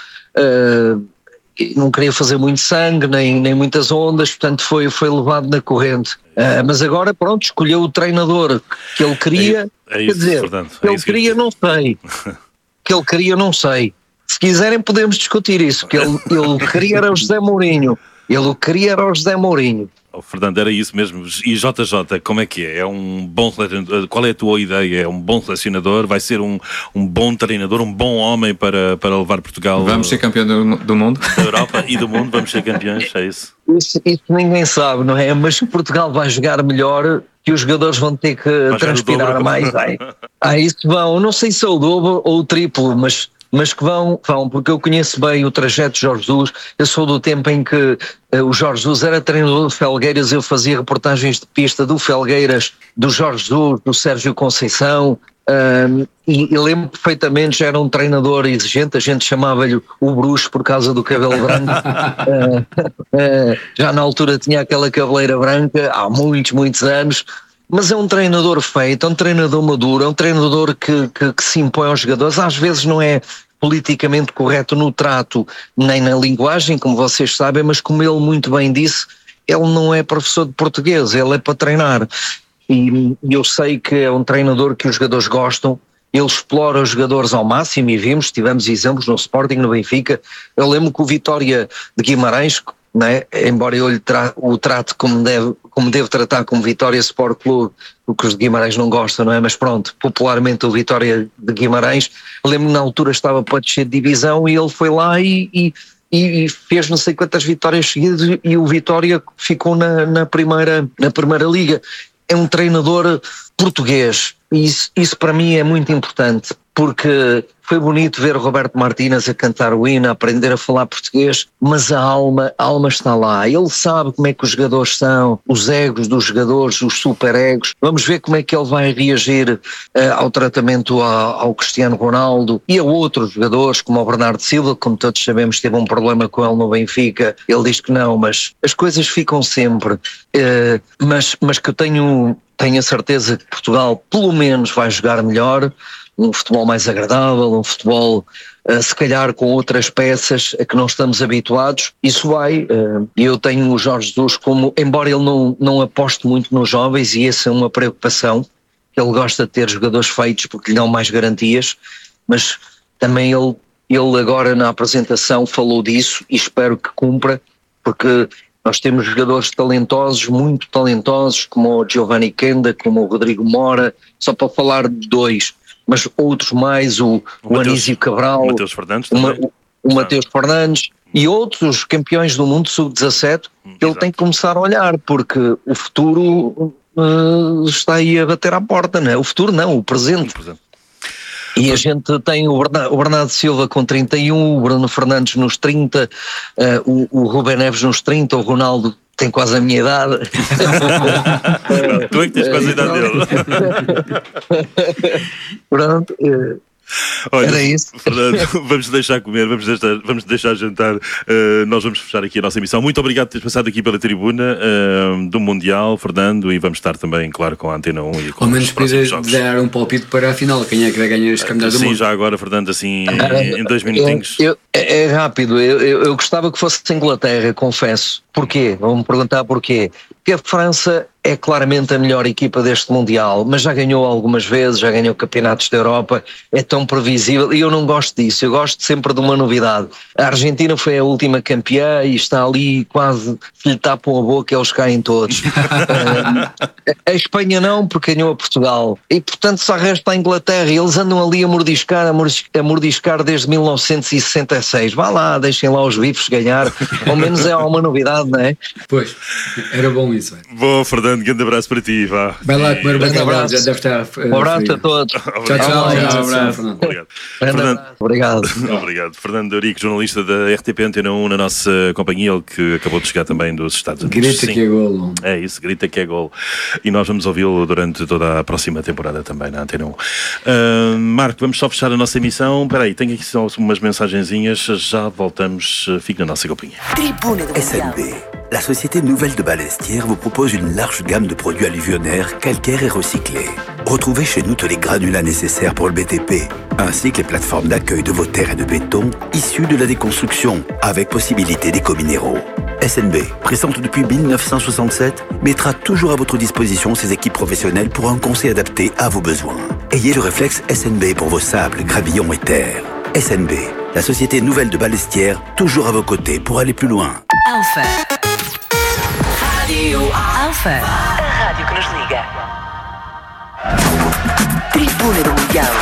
uh, não queria fazer muito sangue, nem, nem muitas ondas, portanto foi, foi levado na corrente. Uh, mas agora, pronto, escolheu o treinador que ele queria, é, é isso, quer dizer, portanto, que é ele isso que queria, eu... não sei, que ele queria, não sei. Se quiserem podemos discutir isso, que ele, ele queria era o José Mourinho. Ele o queria era o José Mourinho. Oh, Fernando, era isso mesmo. E J J, como é que é? É um bom selecionador? Qual é a tua ideia? É um bom selecionador? Vai ser um, um bom treinador? Um bom homem para, para levar Portugal? Vamos ser campeão do, do mundo? Da Europa e do mundo, vamos ser campeões, é isso? Isso, isso ninguém sabe, não é? Mas Portugal vai jogar melhor, que os jogadores vão ter que vai transpirar mais. Ai, ai, isso vão, não sei se é o dobro ou o triplo, mas... mas que vão, vão, porque eu conheço bem o trajeto de Jorge Jesus. Eu sou do tempo em que uh, o Jorge Jesus era treinador de Felgueiras, eu fazia reportagens de pista do Felgueiras, do Jorge Jesus, do Sérgio Conceição, uh, e, e lembro perfeitamente, já era um treinador exigente, a gente chamava-lhe o bruxo por causa do cabelo branco, uh, uh, já na altura tinha aquela cabeleira branca, há muitos, muitos anos. Mas é um treinador feito, é um treinador maduro, é um treinador que, que, que se impõe aos jogadores. Às vezes não é politicamente correto no trato nem na linguagem, como vocês sabem, mas como ele muito bem disse, ele não é professor de português, ele é para treinar. E eu sei que é um treinador que os jogadores gostam, ele explora os jogadores ao máximo e vimos, tivemos exemplos no Sporting, no Benfica. Eu lembro que o Vitória de Guimarães, né, embora eu lhe tra- o trate como deve, como deve tratar como Vitória Sport Clube, o que os de Guimarães não gostam, não é? Mas pronto, popularmente o Vitória de Guimarães, eu lembro que na altura estava para descer de divisão e ele foi lá e, e, e fez não sei quantas vitórias seguidas e o Vitória ficou na, na, primeira, na primeira liga. É um treinador português e isso, isso para mim é muito importante, porque foi bonito ver o Roberto Martínez a cantar o hino, a aprender a falar português, mas a alma, a alma está lá. Ele sabe como é que os jogadores são, os egos dos jogadores, os super egos. Vamos ver como é que ele vai reagir uh, ao tratamento ao, ao Cristiano Ronaldo e a outros jogadores, como o Bernardo Silva, como todos sabemos teve um problema com ele no Benfica. Ele diz que não, mas as coisas ficam sempre. Uh, mas, mas que eu tenho, tenho a certeza que Portugal pelo menos vai jogar melhor, um futebol mais agradável, um futebol uh, se calhar com outras peças a que não estamos habituados. Isso vai, e uh, eu tenho o Jorge Jesus como, embora ele não, não aposte muito nos jovens, e essa é uma preocupação, ele gosta de ter jogadores feitos porque lhe dão mais garantias, mas também ele, ele agora na apresentação falou disso e espero que cumpra, porque nós temos jogadores talentosos, muito talentosos, como o Giovanni Kenda, como o Rodrigo Mora, só para falar de dois, mas outros mais, o, o, o Anísio Cabral, o Mateus Fernandes, também. o, o Mateus Fernandes e outros campeões do mundo sub dezassete, hum, que ele tem que começar a olhar, porque o futuro uh, está aí a bater à porta, não é? O futuro não, o presente. O presente. E a gente tem o Bernardo, o Bernardo Silva com trinta e um, o Bruno Fernandes nos trinta, uh, o, o Rubén Neves nos trinta, o Ronaldo tem quase a minha idade. Tu é que tens quase a idade dele. Pronto. Olha, era isso. Fernando, vamos deixar comer, vamos deixar, vamos deixar jantar. Uh, nós vamos fechar aqui a nossa emissão. Muito obrigado por teres passado aqui pela tribuna uh, do Mundial, Fernando, e vamos estar também, claro, com a Antena um e com ao menos os próximos jogos. Dar um palpite para a final. Quem é que vai ganhar este campeonato do mundo? Sim, já agora, Fernando, assim, em, em dois minutinhos. Eu, eu, é, é rápido. Eu, eu, eu gostava que fosse a Inglaterra, confesso. Porquê? Vão-me perguntar porquê. Porque a França é claramente a melhor equipa deste Mundial, mas já ganhou algumas vezes, já ganhou campeonatos da Europa, é tão previsível, e eu não gosto disso, eu gosto sempre de uma novidade. A Argentina foi a última campeã e está ali quase, se lhe tapam a boca, eles caem todos. a Espanha não, porque ganhou a Portugal, e portanto só resta a Inglaterra, e eles andam ali a mordiscar, a mordiscar, a mordiscar desde mil novecentos e sessenta e seis. Vá lá, deixem lá os bifes ganhar, ao menos é uma novidade, não é? Pois, era bom isso. É. Bom, Fernando, grande abraço para ti, vá. Vai lá comer o bacalhau, já deve estar. Um abraço a todos. Tchau, tchau. Tchau, Um abraço. Obrigado. Fernando, obrigado. Obrigado. Fernando Eurico, jornalista da R T P Antena um na nossa companhia, ele que acabou de chegar também dos Estados Unidos. Grita Sim. que é golo. É isso, grita que é golo. E nós vamos ouvi-lo durante toda a próxima temporada também na Antena um. Uh, Marco, vamos só fechar a nossa emissão. Espera aí, tenho aqui só umas mensagenzinhas. Já voltamos. Fique na nossa companhia. Tribuna do S N B, la société nouvelle de Balestière vous propose une large gamme de produits alluvionnaires, calcaires et recyclés. Retrouvez chez nous tous les granulats nécessaires pour le B T P, ainsi que les plateformes d'accueil de vos terres et de béton issues de la déconstruction, avec possibilité d'éco-minéraux. S N B, présente depuis mille neuf cent soixante-sept, mettra toujours à votre disposition ses équipes professionnelles pour un conseil adapté à vos besoins. Ayez le réflexe S N B pour vos sables, gravillons et terres. S N B, la société nouvelle de Balestière, toujours à vos côtés pour aller plus loin. Alpha. Alfa, a rádio que nos liga. Tribuna do Mundial.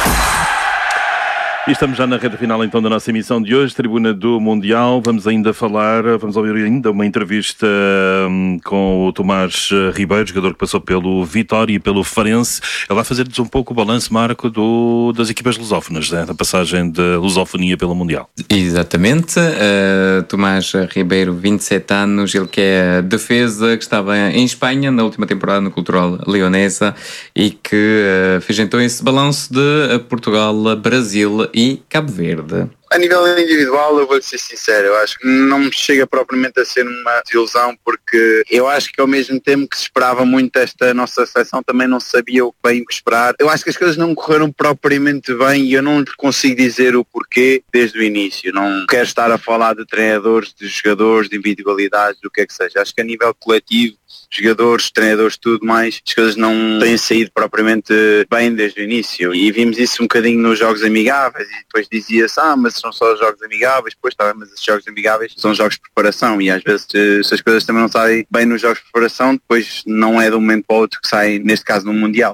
E estamos já na reta final então da nossa emissão de hoje, Tribuna do Mundial. Vamos ainda falar, vamos ouvir ainda uma entrevista hum, com o Tomás Ribeiro, jogador que passou pelo Vitória e pelo Farense. Ele vai fazer-nos um pouco o balanço, Marco, do, das equipas lusófonas, né? Da passagem da lusofonia pelo Mundial. Exatamente. Uh, Tomás Ribeiro, vinte e sete anos, ele que é defesa, que estava em Espanha na última temporada no Cultural Leonesa e que uh, fez então esse balanço de Portugal, Brasil e Cabo Verde. A nível individual, eu vou ser sincero, eu acho que não me chega propriamente a ser uma desilusão, porque eu acho que ao mesmo tempo que se esperava muito esta nossa seleção, também não sabia o que bem o que esperar. Eu acho que as coisas não correram propriamente bem e eu não consigo dizer o porquê desde o início. Não quero estar a falar de treinadores, de jogadores, de individualidades, do que é que seja. Acho que a nível coletivo, jogadores, treinadores, tudo mais, as coisas não têm saído propriamente bem desde o início. E vimos isso um bocadinho nos jogos amigáveis e depois dizia-se, ah, mas são só jogos amigáveis, depois tá, mas esses jogos amigáveis são jogos de preparação e às vezes se as coisas também não saem bem nos jogos de preparação, depois não é de um momento para o outro que sai, neste caso no Mundial.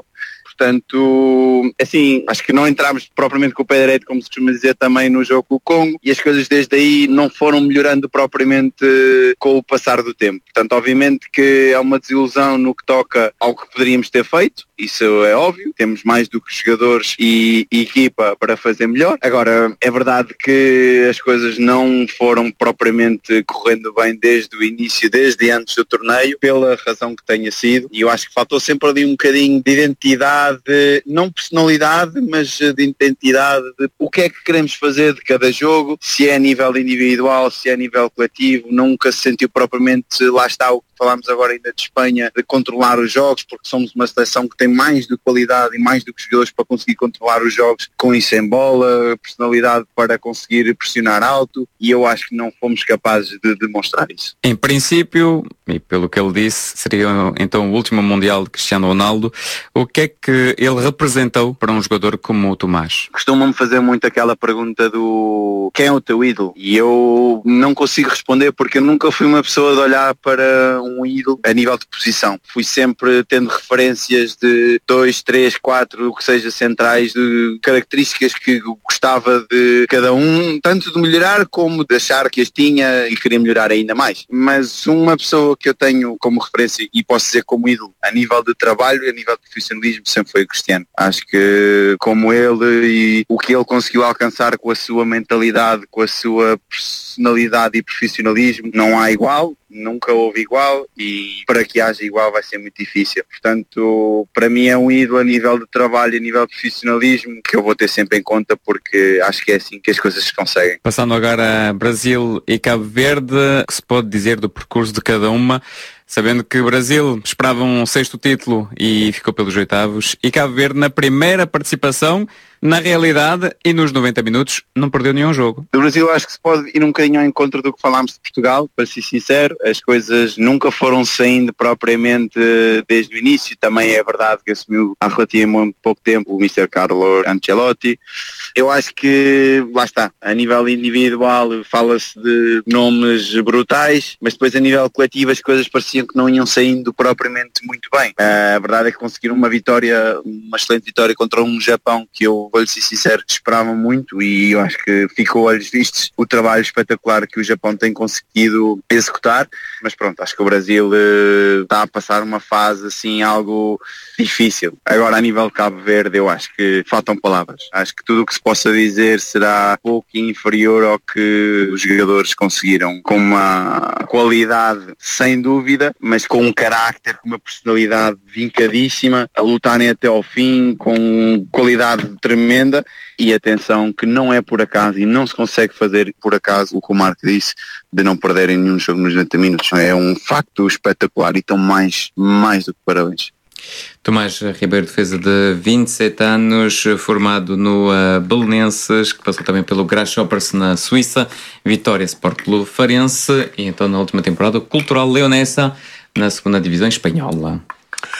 Portanto, assim, acho que não entramos propriamente com o pé direito, como se costuma dizer, também no jogo com o Congo, e as coisas desde aí não foram melhorando propriamente com o passar do tempo. Portanto, obviamente que é uma desilusão no que toca ao que poderíamos ter feito, isso é óbvio, temos mais do que jogadores e, e equipa para fazer melhor. Agora, é verdade que as coisas não foram propriamente correndo bem desde o início, desde antes do torneio, pela razão que tenha sido, e eu acho que faltou sempre ali um bocadinho de identidade, de, não personalidade, mas de identidade de o que é que queremos fazer de cada jogo, se é a nível individual, se é a nível coletivo. Nunca se sentiu propriamente, lá está o que falámos agora ainda de Espanha, de controlar os jogos, porque somos uma seleção que tem mais de qualidade e mais do que jogadores para conseguir controlar os jogos com isso em bola, personalidade para conseguir pressionar alto, e eu acho que não fomos capazes de demonstrar isso. Em princípio, e pelo que ele disse, seria então o último Mundial de Cristiano Ronaldo. O que é que ele representou para um jogador como o Tomás? Costumam-me fazer muito aquela pergunta do quem é o teu ídolo? E eu não consigo responder porque eu nunca fui uma pessoa de olhar para um ídolo a nível de posição. Fui sempre tendo referências de dois, três, quatro, o que seja centrais, de características que gostava de cada um, tanto de melhorar como de achar que as tinha e queria melhorar ainda mais. Mas uma pessoa que eu tenho como referência e posso dizer como ídolo a nível de trabalho e a nível de profissionalismo sempre foi o Cristiano. Acho que como ele e o que ele conseguiu alcançar com a sua mentalidade, com a sua personalidade e profissionalismo, não há igual, nunca houve igual, e para que haja igual vai ser muito difícil. Portanto, para mim é um ídolo a nível de trabalho e a nível de profissionalismo que eu vou ter sempre em conta, porque acho que é assim que as coisas se conseguem. Passando agora a Brasil e Cabo Verde, o que se pode dizer do percurso de cada uma? Sabendo que o Brasil esperava um sexto título e ficou pelos oitavos, e Cabo Verde na primeira participação, na realidade e nos noventa minutos, não perdeu nenhum jogo. Do Brasil acho que se pode ir um bocadinho ao encontro do que falámos de Portugal, para ser sincero. As coisas nunca foram saindo propriamente desde o início. Também é verdade que assumiu há relativamente pouco tempo o mister Carlo Ancelotti. Eu acho que, lá está, a nível individual fala-se de nomes brutais, mas depois a nível coletivo as coisas pareciam que não iam saindo propriamente muito bem. A verdade é que conseguiram uma vitória, uma excelente vitória contra um Japão que eu, vou-lhe ser sincero, esperava muito, e eu acho que ficou a olhos vistos o trabalho espetacular que o Japão tem conseguido executar. Mas pronto, acho que o Brasil uh, está a passar uma fase assim algo difícil. Agora a nível de Cabo Verde eu acho que faltam palavras. Acho que tudo o que se possa dizer será pouco inferior ao que os jogadores conseguiram, com uma qualidade sem dúvida, mas com um carácter, com uma personalidade vincadíssima, a lutarem até ao fim, com qualidade tremenda. E atenção que não é por acaso e não se consegue fazer por acaso o que o Marco disse, de não perderem nenhum jogo nos noventa minutos. É um facto espetacular e estão mais, mais do que parabéns. Tomás Ribeiro, defesa de vinte e sete anos, formado no uh, Belenenses, que passou também pelo Grasshoppers na Suíça, Vitória Sport Clube Farense e então na última temporada o Cultural Leonesa na segunda divisão espanhola.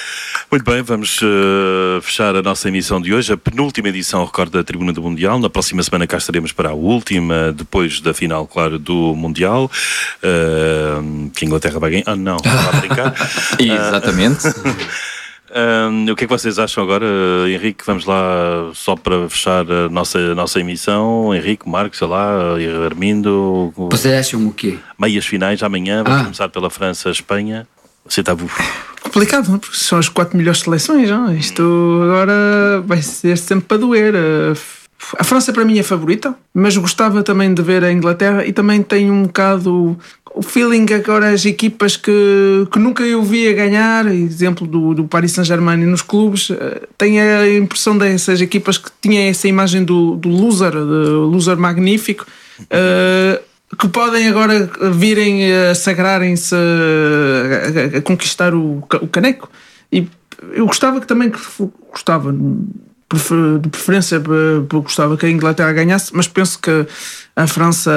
Muito bem, vamos uh, fechar a nossa emissão de hoje, a penúltima edição, recordo, da Tribuna do Mundial. Na próxima semana cá estaremos para a última, depois da final, claro, do Mundial. Uh, que a Inglaterra vai ganhar. Ah, não, não vai brincar. Exatamente. Uh, o que é que vocês acham agora, Henrique? Vamos lá só para fechar a nossa, a nossa emissão. Henrique, Marcos, sei lá, Armindo. Vocês acham o quê? Meias finais amanhã, vamos Ah. começar pela França-Espanha. Você está bufo. Complicado, não? Porque são as quatro melhores seleções, não? Isto agora vai ser sempre para doer. A França para mim é favorita, mas gostava também de ver a Inglaterra e também tenho um bocado o feeling que agora as equipas que, que nunca eu via ganhar, exemplo do, do Paris Saint-Germain nos clubes, tenho a impressão dessas equipas que tinham essa imagem do, do loser, do loser magnífico, uh, que podem agora virem a sagrarem-se a, a, a conquistar o, o caneco. E eu gostava que também que gostava de preferência gostava que a Inglaterra ganhasse, mas penso que a França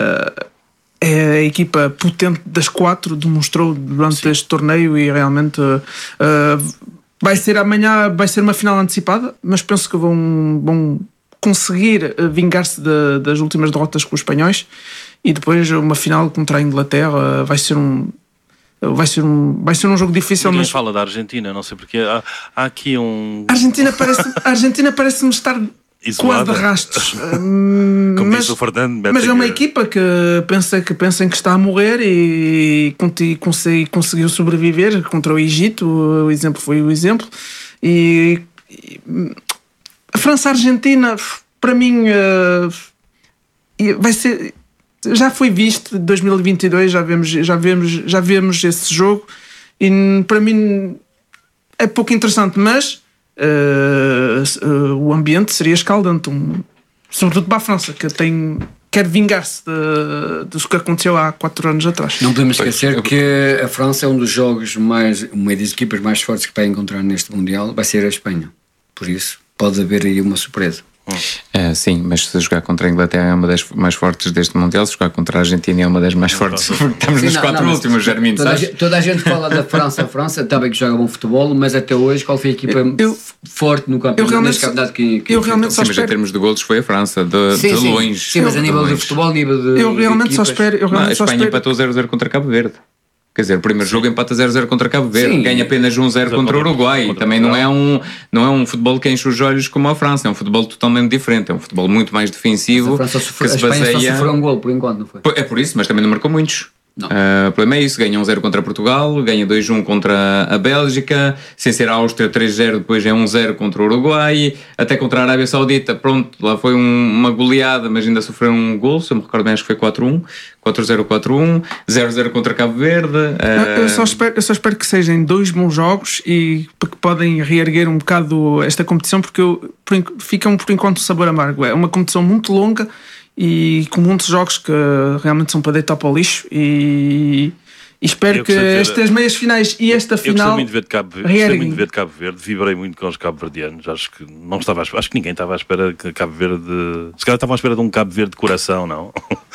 é a equipa potente das quatro, demonstrou durante Sim. este torneio e realmente uh, vai ser amanhã, vai ser uma final antecipada, mas penso que vão, vão conseguir vingar-se de, das últimas derrotas com os espanhóis. E depois uma final contra a Inglaterra vai ser um vai ser um vai ser um jogo difícil. Ninguém mas fala da Argentina, não sei porque há, há aqui um a Argentina parece a Argentina parece-me estar isolada. Quase de rastros. Como mas, disse o Fernando, mas é uma equipa que pensa que pensam que está a morrer e, e consegui, conseguiu sobreviver contra o Egito. O exemplo foi o exemplo. E, e a França-Argentina, para mim, uh, vai ser. Já foi visto de dois mil e vinte e dois, já vemos, já vemos, já vemos esse jogo e para mim é pouco interessante, mas uh, uh, o ambiente seria escaldante, um, sobretudo para a França, que tem, quer vingar-se do que aconteceu há quatro anos atrás. Não podemos esquecer que a França é um dos jogos mais, uma das equipas mais fortes que vai encontrar neste Mundial, vai ser a Espanha, por isso pode haver aí uma surpresa. É, sim, mas se jogar contra a Inglaterra é uma das mais fortes deste Mundial, se jogar contra a Argentina é uma das mais fortes. Estamos Sim, nos não, quatro não, últimos, Germino, toda, sabes? a, toda a gente fala da França, a França também que joga bom futebol, mas até hoje qual foi a equipa eu, forte no campeonato, eu neste campeonato que, que eu realmente só sim, mas em termos de golos foi a França, de, sim, de sim, longe. Sim, mas a nível de, de futebol, a nível de eu realmente de só espero. Eu realmente não, a só Espanha espero... empatou zero a zero contra Cabo Verde. Quer dizer, o primeiro Sim. jogo empata zero a zero contra Cabo Verde, Sim. ganha apenas um zero contra o Uruguai. Contra Também não é, um, não é um futebol que enche os olhos como a França, é um futebol totalmente diferente, é um futebol muito mais defensivo. Mas a, França que a se Espanha baseia... só sofreu um gol por enquanto, não foi? É por isso, mas também não marcou muitos. Uh, o problema é isso, ganha um zero contra Portugal, ganha dois a um contra a Bélgica, sem ser a Áustria três a zero, depois é um zero contra o Uruguai, até contra a Arábia Saudita, pronto, lá foi um, uma goleada, mas ainda sofreu um gol, se eu me recordo bem, acho que foi quatro a um, quatro a zero, quatro a um, zero a zero contra Cabo Verde. Uh... Eu, só espero, eu só espero que sejam dois bons jogos e que podem reerguer um bocado esta competição, porque eu, por, ficam por enquanto sabor amargo. É uma competição muito longa e com muitos jogos que realmente são para deitar para o lixo e, e espero que estas meias finais e esta final. Eu gostei muito de ver de Cabo Verde, gostei muito de ver de Cabo Verde, vibrei muito com os cabo-verdianos, acho que não estava, acho que ninguém estava à espera que Cabo Verde, se calhar estavam à espera de um Cabo Verde de coração, não?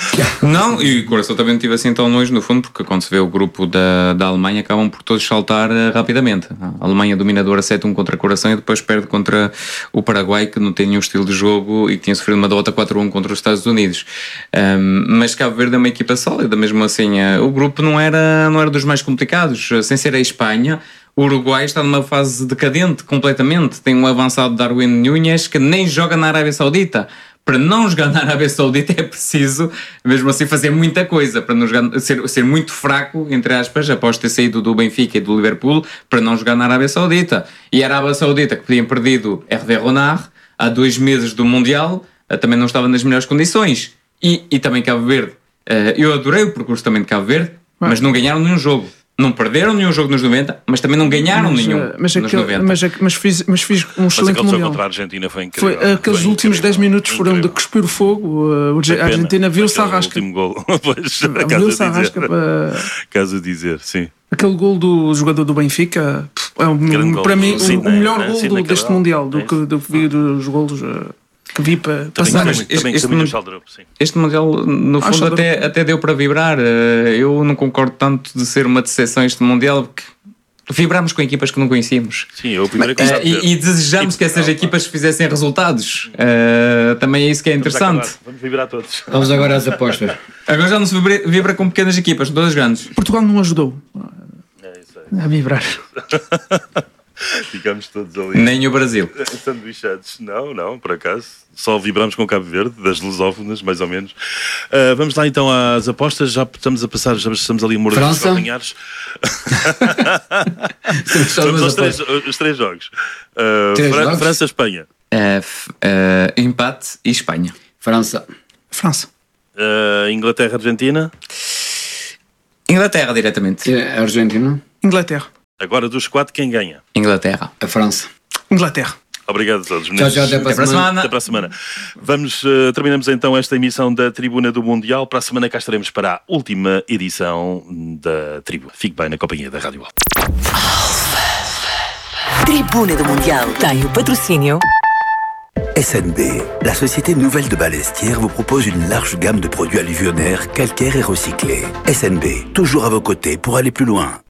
Não, e o coração também não estive assim tão longe no fundo, porque quando se vê o grupo da, da Alemanha acabam por todos saltar uh, rapidamente. A Alemanha dominadora sete a um contra o coração e depois perde contra o Paraguai, que não tem nenhum estilo de jogo e que tinha sofrido uma derrota quatro a um contra os Estados Unidos. Um, mas Cabo Verde é uma equipa sólida, mesmo assim. Uh, o grupo não era, não era dos mais complicados, uh, sem ser a Espanha. O Uruguai está numa fase decadente completamente. Tem um avançado Darwin Núñez que nem joga na Arábia Saudita. Para não jogar na Arábia Saudita é preciso, mesmo assim, fazer muita coisa, para não jogar, ser, ser muito fraco, entre aspas, após ter saído do Benfica e do Liverpool, para não jogar na Arábia Saudita. E a Arábia Saudita, que tinha perdido Hervé Renard há dois meses do Mundial, também não estava nas melhores condições. E, e também Cabo Verde. Eu adorei o percurso também de Cabo Verde, mas não ganharam nenhum jogo. Não perderam nenhum jogo nos noventa, mas também não ganharam mas, nenhum mas nos aquele, noventa. Mas, mas, fiz, mas fiz um mas excelente Mundial. Contra a Argentina foi incrível. Foi, aqueles foi últimos incrível, dez minutos foram incrível. de cuspir o fogo. A Argentina viu-se a rasca. O último gol. Viu-se a rasca para... Caso a dizer, sim. Aquele gol do jogador do Benfica é um, para mim sim, o, o melhor né? gol sim, do, deste Mundial, do, é que, do que vi dos golos que vi para passar. Mas este, este, este, este Mundial, no fundo, até, até deu para vibrar. Eu não concordo tanto de ser uma decepção este Mundial, porque Vibramos com equipas que não conhecíamos. Sim, eu primeiro uh, e, e desejamos que essas equipas fizessem resultados. Uh, também é isso que é interessante. Vamos, Vamos vibrar todos. Vamos agora às apostas. Agora já não se vibra, vibra com pequenas equipas, todas grandes. Portugal não ajudou é isso aí. a vibrar. Ficamos todos ali. Nem o Brasil. Sanduichados. Não, não, por acaso. Só vibramos com Cabo Verde, das lusófonas, mais ou menos. Uh, vamos lá então às apostas. Já estamos a passar, já estamos ali a morrer os calcanhares. Vamos aos três, os três jogos. Uh, três Fra- jogos? França-Espanha. Uh, f- uh, empate e Espanha. França. França. Uh, Inglaterra-Argentina. Inglaterra, diretamente. É, Argentina. Inglaterra. Agora dos quatro, quem ganha? Inglaterra. A França. Inglaterra. Obrigado a todos. Tchau, tchau, até para a Até para a semana. semana. Até para a semana. Vamos, uh, terminamos então esta emissão da Tribuna do Mundial. Para a semana cá estaremos para a última edição da Tribuna. Fique bem na companhia da Rádio Alto. Tribuna do Mundial tem o patrocínio. S N B, la société nouvelle de Balestière, vous propose une large gamme de produits alluvionnaires, calcaires et recyclés. S N B, toujours à vos côtés pour aller plus loin.